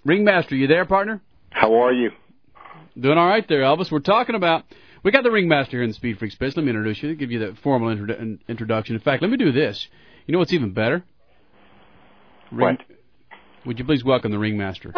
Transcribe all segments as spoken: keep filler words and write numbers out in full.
Ringmaster, you there, partner? How are you? Doing all right there, Elvis. We're talking about, we got the Ringmaster here in the Speed Freak Space. Let me introduce you, give you the formal intro- introduction. In fact, let me do this. You know what's even better? Ring, what? Would you please welcome the Ringmaster?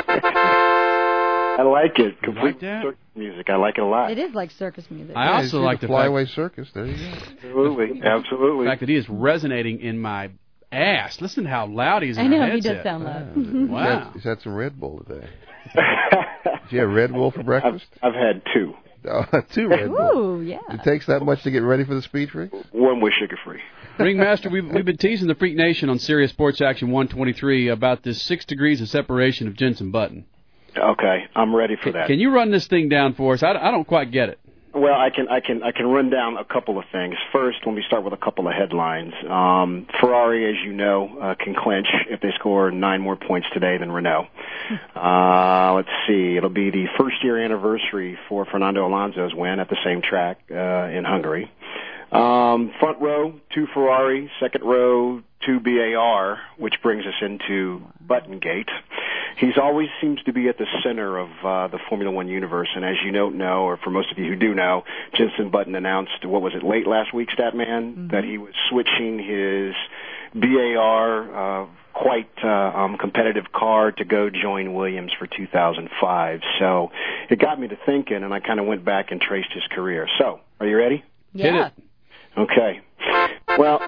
I like it. You Complete like that? circus music. I like it a lot. It is like circus music. I Yeah, also you like the the Flyaway fact, Circus. There you go. Absolutely, absolutely. the fact that he is resonating in my ass. Listen to how loud he is in I know, our he headset. does sound loud. He's Wow. had, he's had some Red Bull today. Did you have Red Bull for breakfast? I've, I've had two. Oh, two Red Bull. Ooh, yeah. It takes that much to get ready for the Speed Freaks? One was sugar-free. Ringmaster, we've, we've been teasing the Freak Nation on Sirius Sports Action one twenty-three about this six degrees of separation of Jensen Button. Okay, I'm ready for Can, that. can you run this thing down for us? I, I don't quite get it. Well, I can, I can, I can run down a couple of things. First, let me start with a couple of headlines. Um, Ferrari, as you know, uh, can clinch if they score nine more points today than Renault. Uh, let's see, it'll be the first year anniversary for Fernando Alonso's win at the same track uh, in Hungary. Um, front row, two Ferrari. Second row, two B A R, which brings us into Buttongate. He's always seems to be at the center of uh, the Formula One universe, and as you don't know, or for most of you who do know, Jensen Button announced, what was it, late last week, Statman, mm-hmm. that he was switching his B A R, uh, quite uh, um, competitive car to go join Williams for two thousand five. So it got me to thinking, and I kind of went back and traced his career. So, are you ready? Yeah. Hit it. Okay. Well,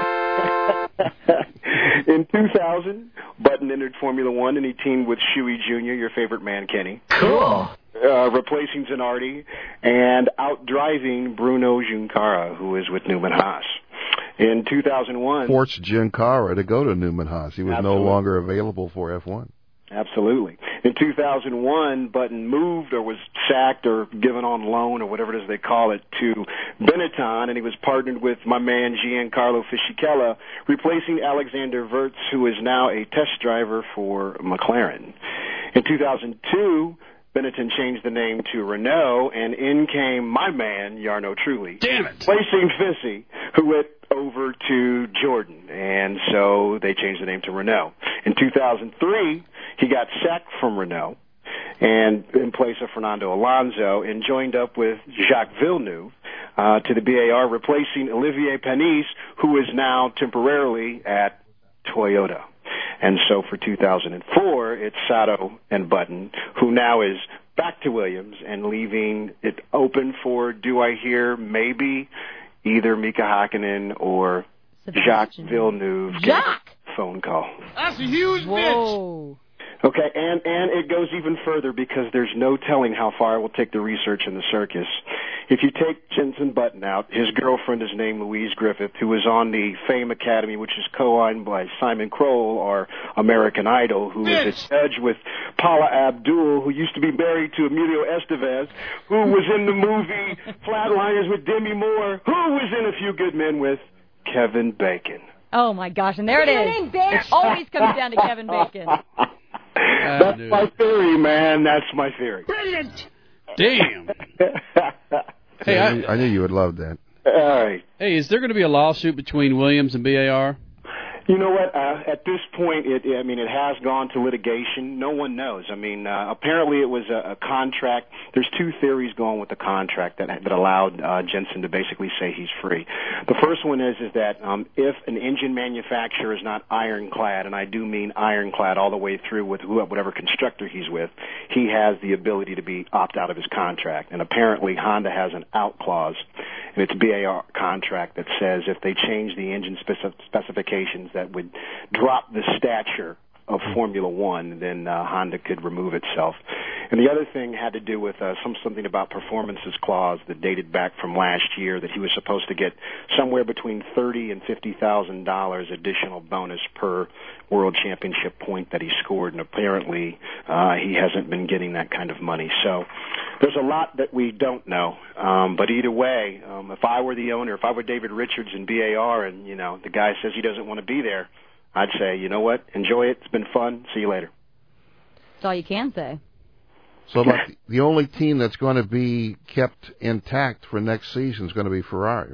in two thousand, Button entered Formula One, and he teamed with Shuey Junior, your favorite man, Kenny. Cool. Uh, replacing Zanardi and outdriving Bruno Juncara, who is with Newman Haas. In two thousand one... Forced Juncara to go to Newman Haas. He was Absolutely. no longer available for F one. Absolutely. In two thousand one, Button moved or was sacked or given on loan or whatever it is they call it to Benetton, and he was partnered with my man Giancarlo Fisichella, replacing Alexander Wirtz, who is now a test driver for McLaren. In two thousand two, Benetton changed the name to Renault, and in came my man, Jarno Trulli. Damn it. Replacing Fissy, who went over to Jordan, and so they changed the name to Renault. In two thousand three, he got sacked from Renault and in place of Fernando Alonso and joined up with Jacques Villeneuve uh, to the B A R, replacing Olivier Panis, who is now temporarily at Toyota. And so for two thousand four, it's Sato and Button, who now is back to Williams and leaving it open for, do I hear, maybe either Mika Hakkinen or Sebastian. Jacques Villeneuve. Jacques! Phone call. That's a huge Whoa. Okay, and, and it goes even further because there's no telling how far it will take the research in the circus. If you take Jensen Button out, his girlfriend is named Louise Griffith, who is on the Fame Academy, which is co-owned by Simon Kroll, or American Idol, who is a judge with Paula Abdul, who used to be married to Emilio Estevez, who was in the movie Flatliners with Demi Moore, who was in A Few Good Men with Kevin Bacon. Oh, my gosh, and there it is. It always comes down to Kevin Bacon. That's dude. my theory, man. That's my theory. Brilliant. Damn. Hey, I, I, knew, I knew you would love that. All right. hey, is there going to be a lawsuit between Williams and B A R? You know what? Uh, at this point, it, I mean, it has gone to litigation. No one knows. I mean, uh, apparently it was a, a contract. There's two theories going with the contract that that allowed uh, Jensen to basically say he's free. The first one is is that um, if an engine manufacturer is not ironclad, and I do mean ironclad all the way through with whoever, whatever constructor he's with, he has the ability to be opt out of his contract. And apparently Honda has an out clause in its B A R contract that says if they change the engine speci- specifications that would drop the stature of Formula One, then uh, Honda could remove itself. And the other thing had to do with uh, some something about performances clause that dated back from last year, that he was supposed to get somewhere between thirty and fifty thousand dollars additional bonus per World Championship point that he scored, and apparently uh, he hasn't been getting that kind of money. So there's a lot that we don't know. Um, but either way, um, if I were the owner, if I were David Richards in B A R, and you know the guy says he doesn't want to be there, I'd say, you know what, enjoy it. It's been fun. See you later. That's all you can say. So about the only team that's going to be kept intact for next season is going to be Ferrari, right?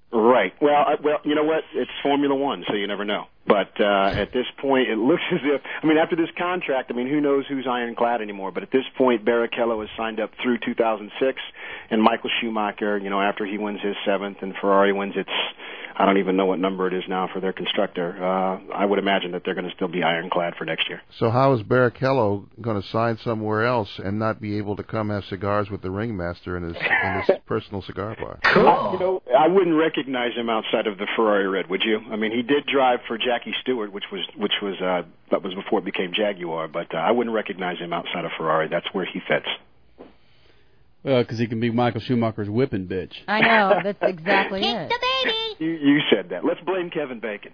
Right. Well, I, well, you know what? It's Formula One, so you never know. But uh, at this point, it looks as if, I mean, after this contract, I mean, who knows who's ironclad anymore? But at this point, Barrichello has signed up through two thousand six, and Michael Schumacher, you know, after he wins his seventh and Ferrari wins its, I don't even know what number it is now for their constructor. Uh, I would imagine that they're going to still be ironclad for next year. So how is Barrichello going to sign somewhere else and not be able to come have cigars with the ringmaster in his, in his personal cigar bar? Cool. You know, I wouldn't recognize him outside of the Ferrari red, would you? I mean, he did drive for Jackie Stewart, which was which was uh, that was before it became Jaguar, but uh, I wouldn't recognize him outside of Ferrari. That's where he fits. Well, because he can be Michael Schumacher's whipping bitch. I know, that's exactly Kick it. the baby. You, you said that. Let's blame Kevin Bacon.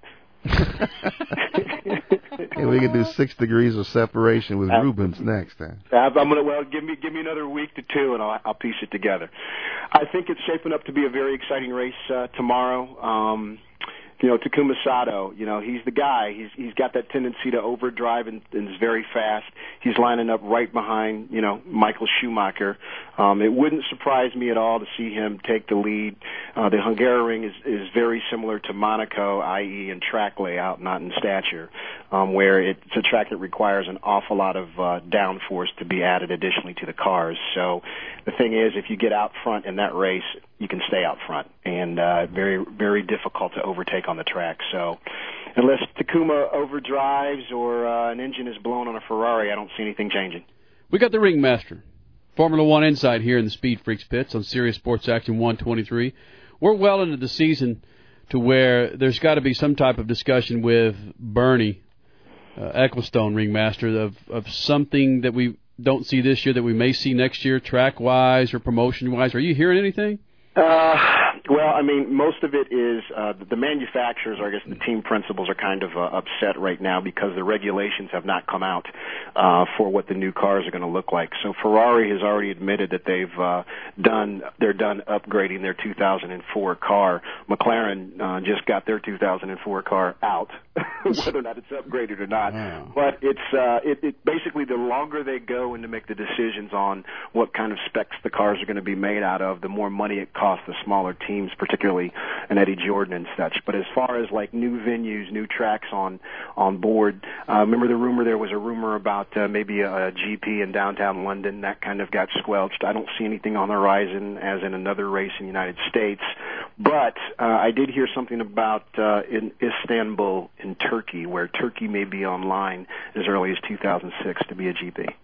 Hey, we can do six degrees of separation with Rubens next. Huh? I'm gonna well give me give me another week to two, and I'll, I'll piece it together. I think it's shaping up to be a very exciting race uh, tomorrow. Um, You know, Takuma Sato, you know, he's the guy. He's he's got that tendency to overdrive and, and is very fast. He's lining up right behind, you know, Michael Schumacher. Um, it wouldn't surprise me at all to see him take the lead. Uh, the Hungaroring is, is very similar to Monaco, that is in track layout, not in stature, um, where it's a track that requires an awful lot of uh, downforce to be added additionally to the cars. So the thing is, if you get out front in that race, you can stay out front, and uh, very, very difficult to overtake on the track. So unless Takuma overdrives or uh, an engine is blown on a Ferrari, I don't see anything changing. We got the Ringmaster, Formula One Insight here in the Speed Freaks pits on Sirius Sports Action one twenty-three. We're well into the season to where there's got to be some type of discussion with Bernie uh, Ecclestone, Ringmaster, of, of something that we don't see this year that we may see next year, track-wise or promotion-wise. Are you hearing anything? Uh, well, I mean, most of it is uh, the manufacturers, or I guess the team principals, are kind of uh, upset right now because the regulations have not come out uh, for what the new cars are going to look like. So Ferrari has already admitted that they've uh, done they're done upgrading their two thousand four car. McLaren uh, just got their two thousand four car out, whether or not it's upgraded or not. Wow. But it's uh, it, it basically the longer they go and to make the decisions on what kind of specs the cars are going to be made out of, the more money it costs the smaller teams, particularly an Eddie Jordan and such. But as far as like new venues, new tracks on on board, uh, remember the rumor? There was a rumor about uh, maybe a, a G P in downtown London. That kind of got squelched. I don't see anything on the horizon as in another race in the United States. But uh, I did hear something about uh, in Istanbul in Turkey, where Turkey may be online as early as two thousand six to be a G P.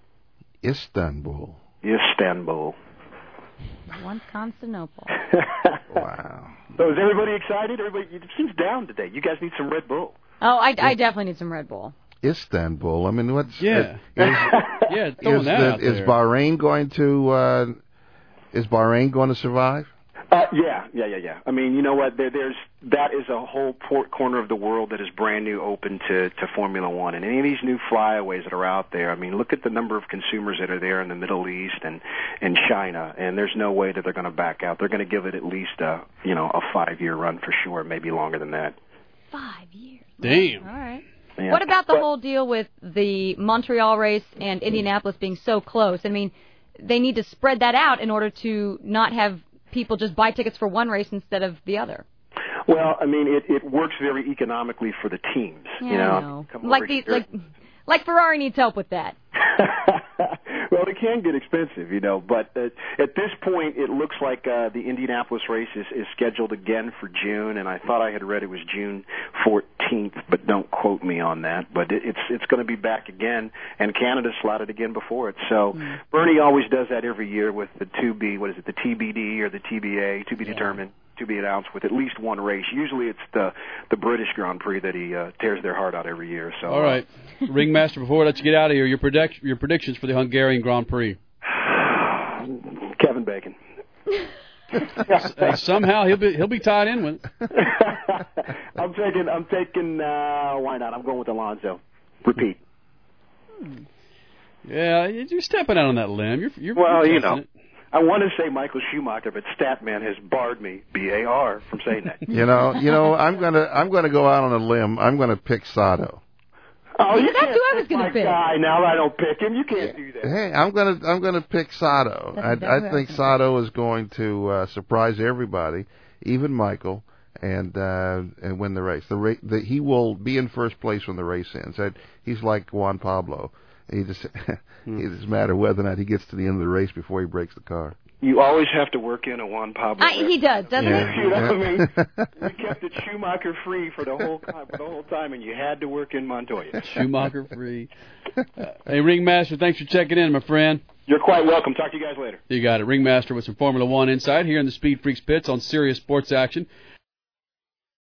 Istanbul. Istanbul. Once Constantinople. Wow. So is everybody excited? Everybody, it seems down today. You guys need some Red Bull. Oh, I, I definitely need some Red Bull. Istanbul. I mean, what's Yeah. Is, yeah, throwing is, that the, out is there. Bahrain going to uh, is Bahrain going to survive? Uh, yeah, yeah, yeah, yeah. I mean, you know what? There, there's that is a whole port corner of the world that is brand new, open to, to Formula One, and any of these new flyaways that are out there. I mean, look at the number of consumers that are there in the Middle East and and China, and there's no way that they're going to back out. They're going to give it at least a you know a five year run for sure, maybe longer than that. Five years. Damn. All right. Yeah. What about the But- whole deal with the Montreal race and Indianapolis being so close? I mean, they need to spread that out in order to not have people just buy tickets for one race instead of the other. Well, I mean, it, it works very economically for the teams. Yeah, you know, I know. Come Like over the here. like like Ferrari needs help with that. Well, it can get expensive, you know, but uh, at this point, it looks like uh, the Indianapolis race is, is scheduled again for June, and I thought I had read it was June fourteenth, but don't quote me on that. But it, it's it's going to be back again, and Canada slotted again before it. So Mm. Bernie always does that every year with the two B, what is it, the T B D or the T B A, to be Yeah. determined, to be announced, with at least one race. Usually it's the the British Grand Prix that he uh, tears their heart out every year. So All right. Ringmaster, before we let you get out of here, your, predict- your predictions for the Hungarian Grand Prix. uh, Kevin Bacon. Hey, somehow he'll be he'll be tied in with it. I'm taking. I'm taking. Uh, why not? I'm going with Alonso. Repeat. Yeah, you're stepping out on that limb. You're, you're Well, you're you testing know. it. I want to say Michael Schumacher, but Statman has barred me, B A R, from saying that. You know, you know, I'm gonna I'm gonna go out on a limb. I'm gonna pick Sato. Oh, you That's can't who I was pick gonna my pick. guy. Now I don't pick him. You can't do that. Hey, I'm gonna I'm gonna pick Sato. That's I, exactly I think what I was Sato is going to uh, surprise everybody, even Michael, and uh, and win the race. The, ra- the he will be in first place when the race ends. That, he's like Juan Pablo. He just it doesn't matter whether or not he gets to the end of the race before he breaks the car. You always have to work in a Juan Pablo. I, he does, doesn't Yeah. he? You know what I mean? You kept it Schumacher free for the whole time, for the whole time, and you had to work in Montoya. Schumacher free. Uh, hey, Ringmaster, thanks for checking in, my friend. You're quite welcome. Talk to you guys later. You got it. Ringmaster with some Formula One insight here in the Speed Freaks pits on Sirius Sports Action.